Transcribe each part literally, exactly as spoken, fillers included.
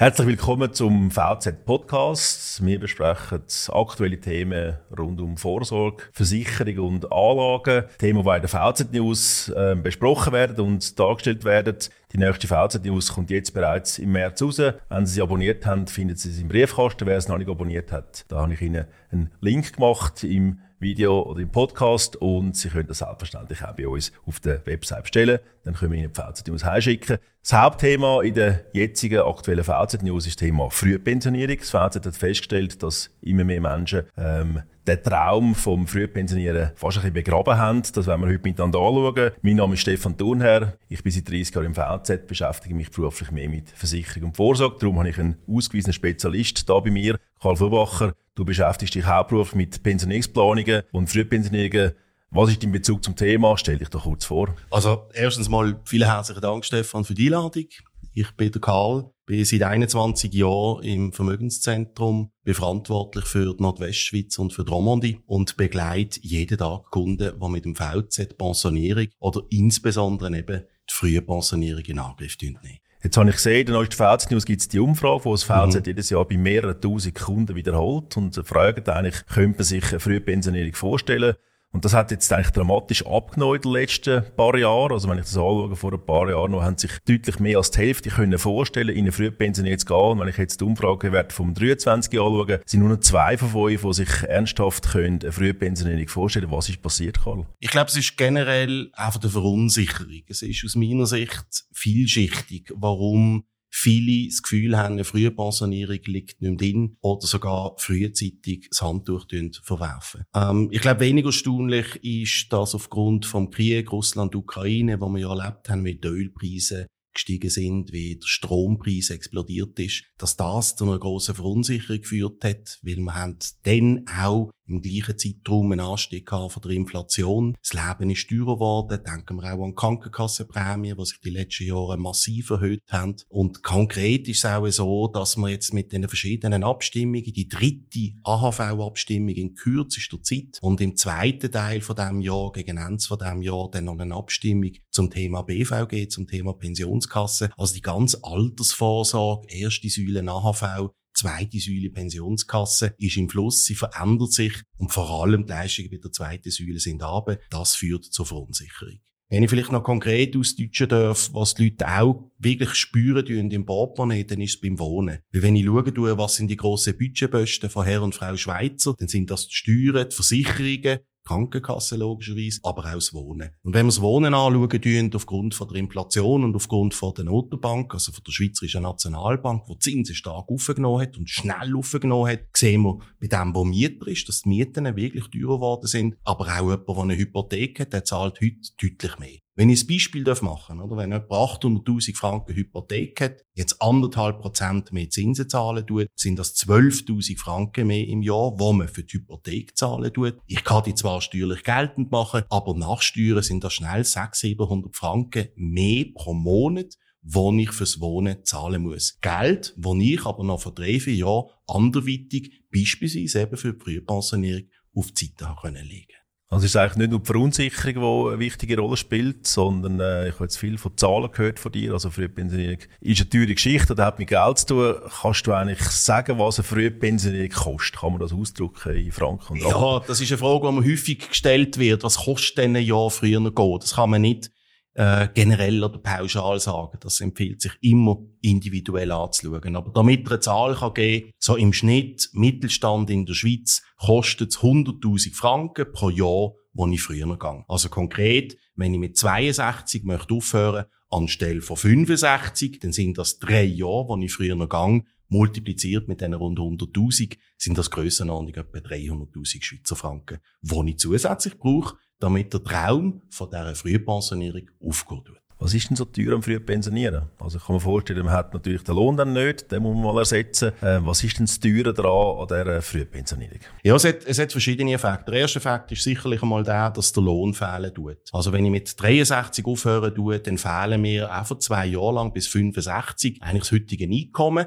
Herzlich willkommen zum V Z-Podcast. Wir besprechen aktuelle Themen rund um Vorsorge, Versicherung und Anlagen. Themen, die in der V Z-News äh, besprochen werden und dargestellt werden. Die nächste V Z-News kommt jetzt bereits im März raus. Wenn Sie sie abonniert haben, finden Sie sie im Briefkasten. Wer es noch nicht abonniert hat, da habe ich Ihnen einen Link gemacht im Video oder im Podcast und Sie können das selbstverständlich auch bei uns auf der Website bestellen. Dann können wir Ihnen die V Z-News heimschicken. Das Hauptthema in der jetzigen aktuellen V Z-News ist das Thema Frühpensionierung. Das V Z hat festgestellt, dass immer mehr Menschen ähm, den Traum vom Frühpensionieren fast ein bisschen begraben haben. Das werden wir heute miteinander anschauen. Mein Name ist Stefan Thurnherr. Ich bin seit dreißig Jahren im V Z, beschäftige mich beruflich mehr mit Versicherung und Vorsorge. Darum habe ich einen ausgewiesenen Spezialist da bei mir, Karl Furbacher. Du beschäftigst dich hauptberuflich mit Pensionierungsplanungen und Frühpensionierungen. Was ist dein Bezug zum Thema? Stell dich doch kurz vor. Also, erstens mal vielen herzlichen Dank, Stefan, für die Einladung. Ich bin der Karl, bin seit einundzwanzig Jahren im Vermögenszentrum, bin verantwortlich für die Nordwestschweiz und für die Romandie und begleite jeden Tag Kunden, die mit dem V Z Pensionierung oder insbesondere eben die frühe Pensionierung in Angriff nehmen. Jetzt habe ich gesehen, in der neuesten V Z-News gibt es die Umfrage, die das V Z mhm. jedes Jahr bei mehreren tausend Kunden wiederholt und fragen eigentlich, könnte man sich eine Frühpensionierung vorstellen? Und das hat jetzt eigentlich dramatisch abgenommen in den letzten paar Jahren. Also wenn ich das anschaue, vor ein paar Jahren noch, haben sich deutlich mehr als die Hälfte können vorstellen, in eine Frühpensionierung zu gehen. Und wenn ich jetzt die Umfragewerte vom dreiundzwanzig anschaue, sind nur noch zwei von fünf, die sich ernsthaft können, eine Frühpensionierung vorstellen können. Was ist passiert, Karl? Ich glaube, es ist generell einfach eine Verunsicherung. Es ist aus meiner Sicht vielschichtig, warum viele das Gefühl haben, eine frühe Pensionierung liegt nicht mehr drin oder sogar frühzeitig das Handtuch verwerfen. Ähm, ich glaube, weniger erstaunlich ist, dass aufgrund vom Krieg Russland-Ukraine, wo wir ja erlebt haben, wie die Ölpreise gestiegen sind, wie der Strompreis explodiert ist, dass das zu einer grossen Verunsicherung geführt hat, weil wir haben dann auch im gleichen Zeitraum einen Anstieg von der Inflation. Das Leben ist teurer geworden. Denken wir auch an Krankenkassenprämien, die sich die letzten Jahre massiv erhöht haben. Und konkret ist es auch so, dass wir jetzt mit den verschiedenen Abstimmungen, die dritte A H V-Abstimmung in kürzester Zeit und im zweiten Teil von diesem Jahr, gegen Ende von diesem Jahr, dann noch eine Abstimmung zum Thema B V G, zum Thema Pensionskasse. Also die ganze Altersvorsorge, erste Säule A H V, zweite Säule Pensionskasse ist im Fluss, sie verändert sich und vor allem die Leistungen bei der zweiten Säule sind runter. Das führt zur Verunsicherung. Wenn ich vielleicht noch konkret ausdeutschen darf, was die Leute auch wirklich spüren im Portemonnaie, dann ist es beim Wohnen. Weil wenn ich schaue, was sind die grossen Budgetposten von Herr und Frau Schweizer, dann sind das die Steuern, die Versicherungen, Krankenkasse logischerweise, aber auch das Wohnen. Und wenn wir das Wohnen anschauen, aufgrund von der Inflation und aufgrund von der Notenbank, also von der Schweizerischen Nationalbank, die die Zinsen stark aufgenommen hat und schnell aufgenommen hat, sehen wir bei dem, der Mieter ist, dass die Mieten wirklich teurer geworden sind, aber auch jemand, der eine Hypothek hat, der zahlt heute deutlich mehr. Wenn ich ein Beispiel machen darf, oder? Wenn jemand achthunderttausend Franken Hypothek hat, jetzt anderthalb Prozent mehr Zinsen zahlen tut, sind das zwölftausend Franken mehr im Jahr, wo man für die Hypothek zahlen tut. Ich kann die zwar steuerlich geltend machen, aber nach Steuern sind das schnell sechshundert, siebenhundert Franken mehr pro Monat, wo ich fürs Wohnen zahlen muss. Geld, wo ich aber noch vor drei, vier Jahren anderweitig, beispielsweise eben für die Frühpensionierung, auf die Seite legen konnte. Also es ist eigentlich nicht nur die Verunsicherung, die eine wichtige Rolle spielt, sondern äh, ich habe jetzt viel von Zahlen gehört von dir. Also Frühpensionierung ist eine teure Geschichte, das hat mit Geld zu tun. Kannst du eigentlich sagen, was eine Frühpensionierung kostet? Kann man das ausdrücken in Franken und Rappen? Ja, das ist eine Frage, die mir häufig gestellt wird. Was kostet denn ein Jahr früher gehen? Das kann man nicht äh, generell oder pauschal sagen. Das empfiehlt sich immer individuell anzuschauen. Aber damit er eine Zahl kann geben, so im Schnitt Mittelstand in der Schweiz kostet es hunderttausend Franken pro Jahr, wo ich früher gehe. Also konkret, wenn ich mit zweiundsechzig möchte aufhören, anstelle von fünfundsechzig, dann sind das drei Jahre, wo ich früher gehe, multipliziert mit diesen rund hunderttausend, sind das Grössenordnung etwa dreihunderttausend Schweizer Franken, die ich zusätzlich brauche, damit der Traum von dieser Frühpensionierung aufgehen tut. Was ist denn so teuer am Frühpensionieren? Also ich kann mir vorstellen, man hat natürlich den Lohn dann nicht, den muss man mal ersetzen. Äh, was ist denn das Teure daran an dieser Frühpensionierung? Ja, es hat, es hat verschiedene Effekte. Der erste Effekt ist sicherlich einmal der, dass der Lohn fehlen tut. Also wenn ich mit dreiundsechzig aufhören tue, dann fehlen mir einfach zwei Jahre lang bis fünfundsechzig eigentlich das heutige Einkommen.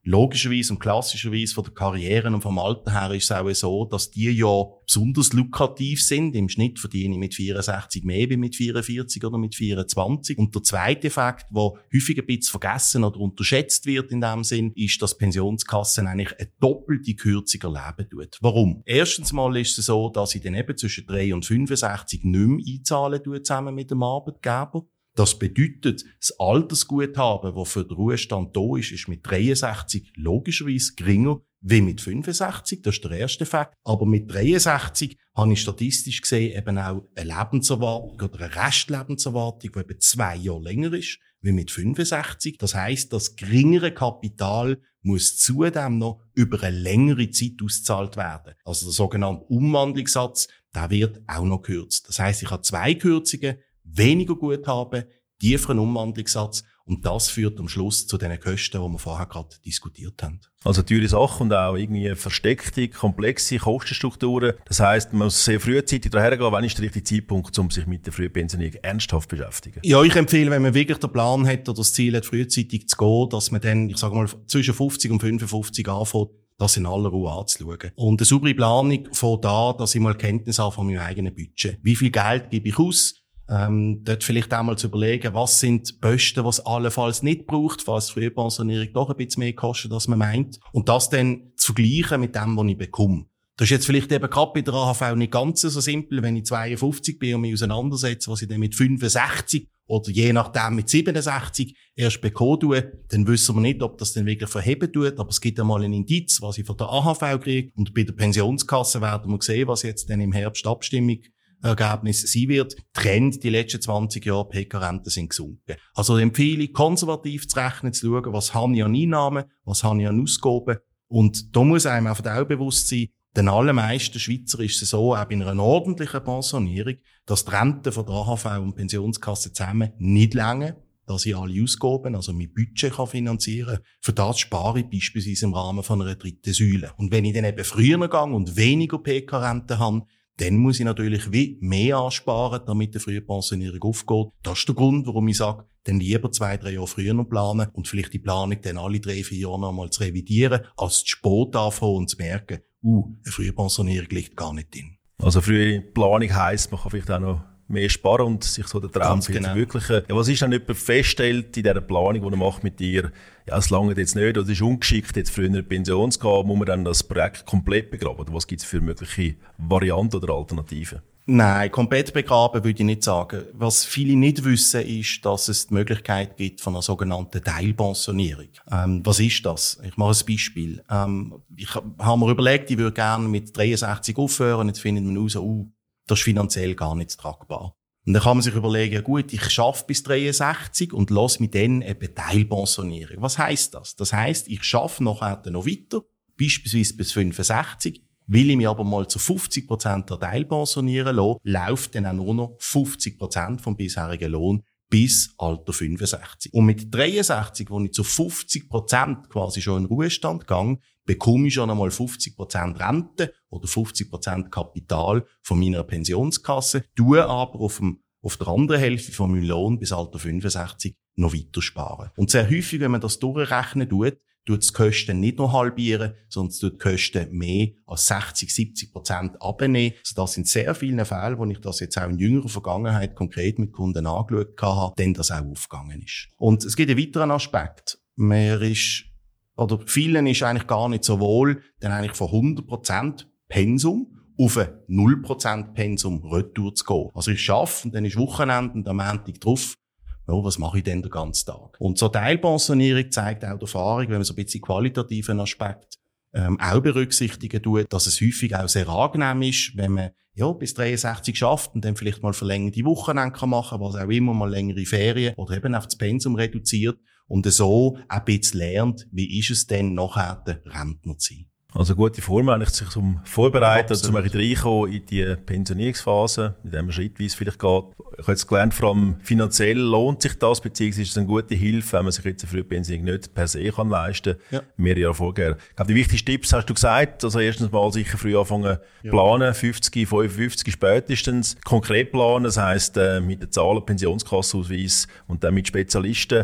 Logischerweise und klassischerweise von der Karriere und vom Alter her ist es auch so, dass die ja besonders lukrativ sind. Im Schnitt verdiene ich mit vierundsechzig mehr wie mit vierundvierzig oder mit vierundzwanzig. Und der zweite Effekt, der häufig ein bisschen vergessen oder unterschätzt wird in dem Sinn, ist, dass Pensionskassen eigentlich eine doppelte Kürzung erleben tut. Warum? Erstens mal ist es so, dass ich dann eben zwischen drei und fünfundsechzig nicht mehr einzahlen tue, zusammen mit dem Arbeitgeber. Das bedeutet, das Altersguthaben, das für den Ruhestand da ist, ist mit dreiundsechzig logischerweise geringer wie mit fünfundsechzig. Das ist der erste Fakt. Aber mit dreiundsechzig habe ich statistisch gesehen eben auch eine Lebenserwartung oder eine Restlebenserwartung, die eben zwei Jahre länger ist wie mit fünfundsechzig. Das heisst, das geringere Kapital muss zudem noch über eine längere Zeit ausgezahlt werden. Also der sogenannte Umwandlungssatz, der wird auch noch gekürzt. Das heisst, ich habe zwei Kürzungen, weniger Guthaben, tieferen Umwandlungssatz und das führt am Schluss zu den Kosten, die wir vorher gerade diskutiert haben. Also teure Sachen und auch irgendwie versteckte, komplexe Kostenstrukturen. Das heisst, man muss sehr frühzeitig dahergehen, wann ist der richtige Zeitpunkt, um sich mit der Frühpensionierung ernsthaft zu beschäftigen? Ja, ich empfehle, wenn man wirklich den Plan hat oder das Ziel hat, frühzeitig zu gehen, dass man dann, ich sage mal, zwischen fünfzig und fünfundfünfzig anfängt, das in aller Ruhe anzuschauen. Und eine saubere Planung von da, dass ich mal Kenntnis habe von meinem eigenen Budget. Wie viel Geld gebe ich aus? Ähm, dort vielleicht auch mal zu überlegen, was sind die Posten, die es allenfalls nicht braucht, falls die Frühpensionierung doch ein bisschen mehr kostet, als man meint. Und das dann zu vergleichen mit dem, was ich bekomme. Das ist jetzt vielleicht eben gerade bei der A H V nicht ganz so simpel, wenn ich zweiundfünfzig bin und mich auseinandersetze, was ich dann mit fünfundsechzig oder je nachdem mit siebenundsechzig erst bekommen tue, dann wissen wir nicht, ob das dann wirklich verheben tut, aber es gibt einmal einen Indiz, was ich von der A H V kriege. Und bei der Pensionskasse werden wir sehen, was jetzt dann im Herbst Abstimmung Ergebnis sein wird. Trend, die letzten zwanzig Jahre P K-Renten sind gesunken. Also empfehle ich, konservativ zu rechnen, zu schauen, was habe ich an Einnahmen, was habe ich an Ausgaben. Und da muss einem auch auch bewusst sein, den allermeisten Schweizer ist es so, auch bei einer ordentlichen Pensionierung, dass die Renten von der A H V und Pensionskasse zusammen nicht reichen, dass ich alle Ausgaben, also mein Budget kann finanzieren kann. Für das spare ich beispielsweise im Rahmen von einer dritten Säule. Und wenn ich dann eben früher gehe und weniger P K-Renten habe, dann muss ich natürlich wie mehr ansparen, damit die Frühpensionierung aufgeht. Das ist der Grund, warum ich sage, dann lieber zwei, drei Jahre früher noch planen und vielleicht die Planung dann alle drei, vier Jahre noch mal zu revidieren, als zu spät anfangen und zu merken, uh, eine Frühpensionierung liegt gar nicht drin. Also frühe Planung heisst, man kann vielleicht auch noch mehr sparen und sich so den Traum genau. verwirklichen. Ja, was ist dann jemand feststellt in dieser Planung, die er macht mit dir? Ja, es langt jetzt nicht, oder es ist ungeschickt, jetzt früher in eine Pension zu gehen, muss man dann das Projekt komplett begraben? Oder was gibt es für mögliche Varianten oder Alternativen? Nein, komplett begraben würde ich nicht sagen. Was viele nicht wissen, ist, dass es die Möglichkeit gibt von einer sogenannten Teilpensionierung. Ähm, was ist das? Ich mache ein Beispiel. Ähm, ich habe mir überlegt, ich würde gerne mit dreiundsechzig aufhören, jetzt findet man raus, uh, das ist finanziell gar nicht tragbar. Und dann kann man sich überlegen, gut, ich schaffe bis dreiundsechzig und lasse mich dann eben teilpensionieren. Was heisst das? Das heisst, ich schaffe nachher noch weiter, beispielsweise bis fünfundsechzig, will ich mich aber mal zu fünfzig Prozent der teilpensionieren lassen, läuft dann auch nur noch fünfzig Prozent vom bisherigen Lohn bis Alter fünfundsechzig. Und mit dreiundsechzig, wo ich zu fünfzig Prozent quasi schon in Ruhestand gehe, bekomme ich schon einmal fünfzig Prozent Rente oder fünfzig Prozent Kapital von meiner Pensionskasse, tue aber auf, dem, auf der anderen Hälfte von meinem Lohn bis Alter fünfundsechzig noch weiter sparen. Und sehr häufig, wenn man das durchrechnen tut, tut es die Kosten nicht nur halbieren, sondern es tut die Kosten mehr als sechzig, siebzig Prozent abnehmen. Also das sind sehr viele Fälle, wo ich das jetzt auch in jüngerer Vergangenheit konkret mit Kunden angeschaut habe, denn das auch aufgegangen ist. Und es gibt einen weiteren Aspekt. Man ist Oder vielen ist eigentlich gar nicht so wohl, dann eigentlich von hundert Prozent Pensum auf ein null Prozent Pensum retour zu gehen. Also ich schaffe und dann ist Wochenende und am Montag drauf, ja, was mache ich denn den ganzen Tag? Und so Teilpensionierung zeigt auch die Erfahrung, wenn man so ein bisschen qualitativen Aspekt ähm, auch berücksichtigen tut, dass es häufig auch sehr angenehm ist, wenn man ja bis dreiundsechzig schafft und dann vielleicht mal verlängerte Wochenende kann machen, was auch immer, mal längere Ferien oder eben auf das Pensum reduziert und so ein bisschen lernt, wie ist es denn nachher der Rentner zu sein. Also eine gute Form eigentlich, sich zum Vorbereiten, zum reinkommen in die Pensionierungsphase, in der man schrittweise vielleicht geht. Ich habe jetzt gelernt, vor allem finanziell lohnt sich das, beziehungsweise ist es eine gute Hilfe, wenn man sich jetzt eine Frühpensionierung nicht per se kann leisten kann, ja. mehrere Jahre vorher. Ich glaube, die wichtigsten Tipps hast du gesagt, also erstens mal sicher früh anfangen ja. planen, fünfzig, fünfundfünfzig spätestens, konkret planen, das heisst äh, mit den Zahlen, Pensionskassenausweis und dann mit Spezialisten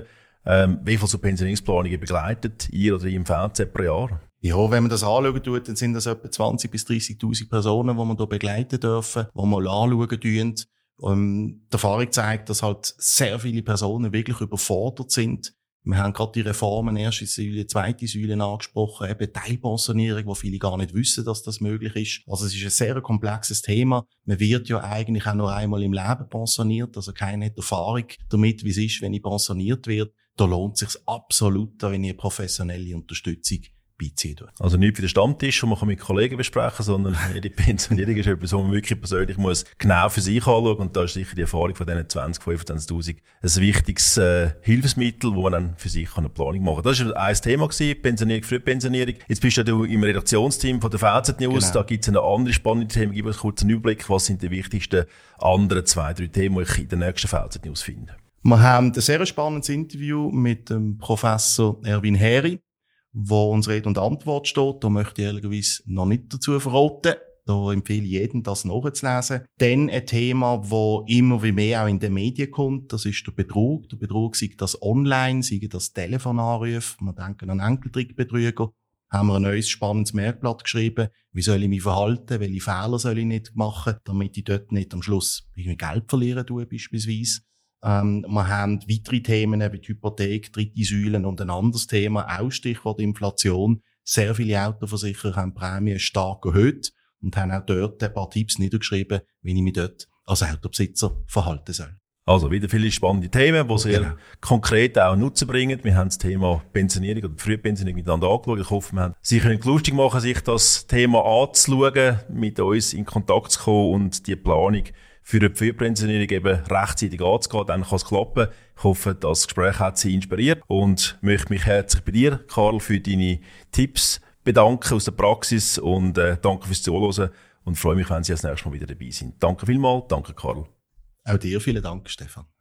Ähm, wie viele so Pensionierungsplanungen begleitet ihr oder im V Z pro Jahr? Ja, wenn man das anschauen tut, dann sind das etwa zwanzig bis dreissigtausend Personen, die man hier begleiten dürfen, die man anschauen tun. Ähm, die Erfahrung zeigt, dass halt sehr viele Personen wirklich überfordert sind. Wir haben gerade die Reformen, erste Säule, zweite Säule angesprochen, eben Teilpensionierung, wo viele gar nicht wissen, dass das möglich ist. Also es ist ein sehr komplexes Thema. Man wird ja eigentlich auch nur einmal im Leben pensioniert, also keine Erfahrung damit, wie es ist, wenn ich pensioniert werde. Da lohnt es sich absolut, wenn ich eine professionelle Unterstützung beiziehen tue. Also nicht für den Stammtisch, den man mit Kollegen besprechen kann, sondern jede Pensionierung ist etwas, wo man wirklich persönlich muss genau für sich anschauen. Und da ist sicher die Erfahrung von diesen zwanzig, fünfundzwanzigtausend ein wichtiges äh, Hilfsmittel, wo man dann für sich eine Planung machen kann. Das war ein Thema gewesen, Pensionierung, Frühpensionierung. Jetzt bist du im Redaktionsteam von der V Z News. Genau. Da gibt es eine andere spannende Themen. Gib uns kurz einen Überblick, was sind die wichtigsten anderen zwei, drei Themen, die ich in der nächsten V Z News finde. Wir haben ein sehr spannendes Interview mit dem Professor Erwin Heri, wo uns Rede und Antwort steht. Da möchte ich ehrlicherweise noch nicht dazu verraten. Da empfehle ich jedem, das nachzulesen. Dann ein Thema, das immer wie mehr auch in den Medien kommt, das ist der Betrug. Der Betrug, sei das online, sei das Telefonanrufe. Wir denken an Enkeltrickbetrüger. Haben wir ein neues spannendes Merkblatt geschrieben. Wie soll ich mich verhalten? Welche Fehler soll ich nicht machen, damit ich dort nicht am Schluss irgendwie Geld verlieren tue, beispielsweise. Ähm, wir haben weitere Themen wie die Hypothek, dritte Säulen und ein anderes Thema, auch Stichwort Inflation. Sehr viele Autoversicherer haben die Prämien stark erhöht und haben auch dort ein paar Tipps niedergeschrieben, wie ich mich dort als Autobesitzer verhalten soll. Also wieder viele spannende Themen, die sehr genau. konkret auch Nutzen bringen. Wir haben das Thema Pensionierung oder Frühpensionierung miteinander angeschaut. Ich hoffe, wir haben Sie können lustig machen, sich das Thema anzuschauen, mit uns in Kontakt zu kommen und die Planung für eine Frühpensionierung eben rechtzeitig anzugehen. Dann kann es klappen. Ich hoffe, das Gespräch hat Sie inspiriert und möchte mich herzlich bei dir, Karl, für deine Tipps bedanken aus der Praxis und äh, danke fürs Zuhören und freue mich, wenn Sie das nächste Mal wieder dabei sind. Danke vielmals, danke Karl. Auch dir vielen Dank, Stefan.